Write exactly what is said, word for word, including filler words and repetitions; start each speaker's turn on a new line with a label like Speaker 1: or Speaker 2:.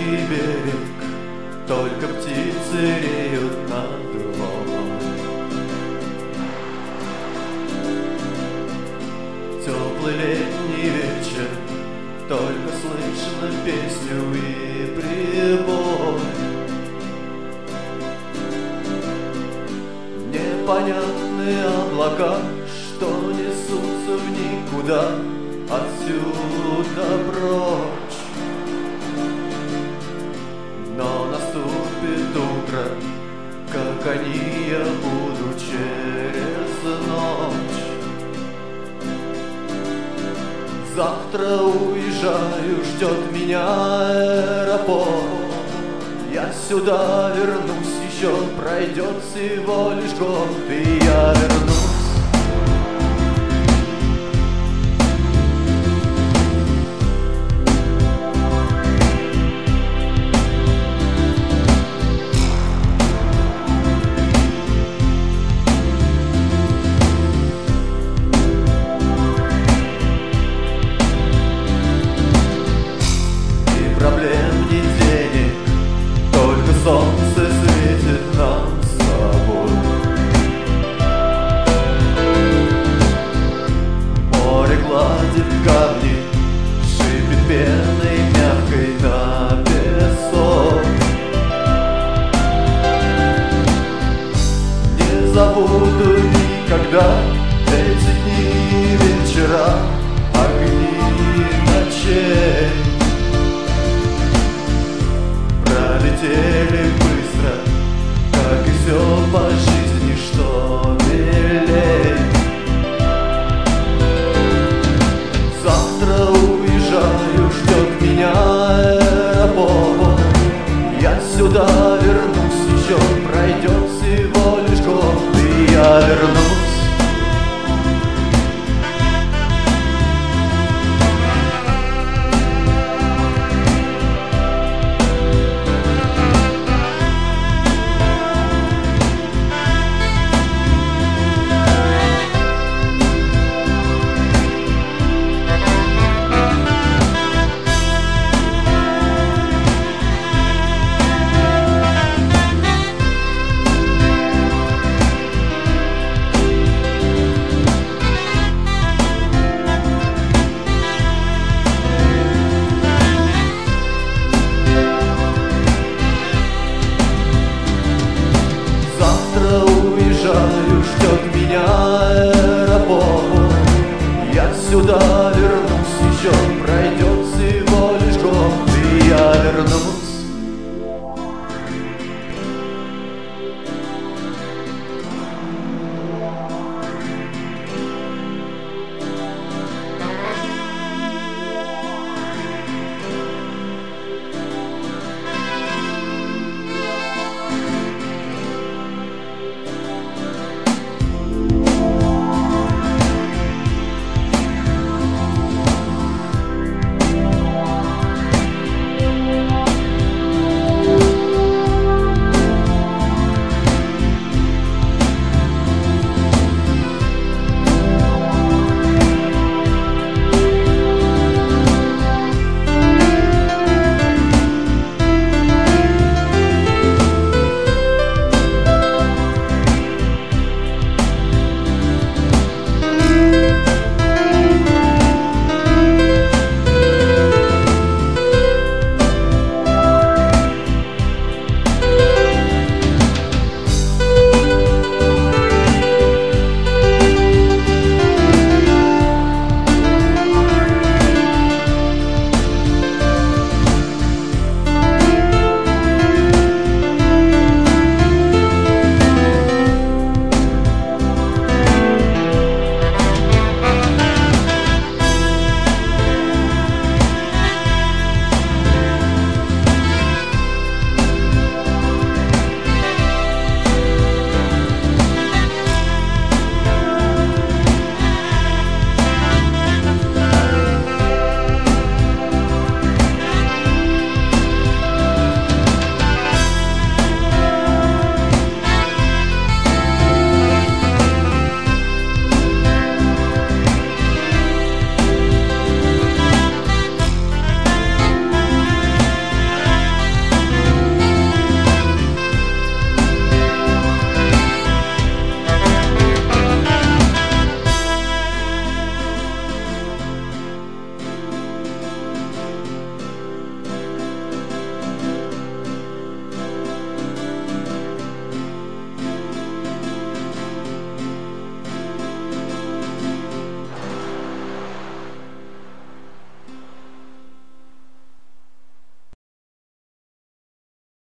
Speaker 1: берег, только птицы реют над водой. Теплый летний вечер, только слышно песню и прибой. Непонятные облака, что несутся в никуда, отсюда прочь. Но наступит утро, как они я буду через ночь. Завтра уезжаю, ждет меня аэропорт. Я сюда вернусь, еще пройдет всего лишь год, и я вернусь. Солнце светит нам с тобой. Море гладит камни, шипит пеной мягкой на песок. Не забуду никогда эти дни, вечера, огни ночей. Пролетели быстро, как и все по жизни, что милей. Завтра уезжаю, ждет меня аэропорт. Я сюда вернусь, еще пройдет всего лишь год, и я вернусь.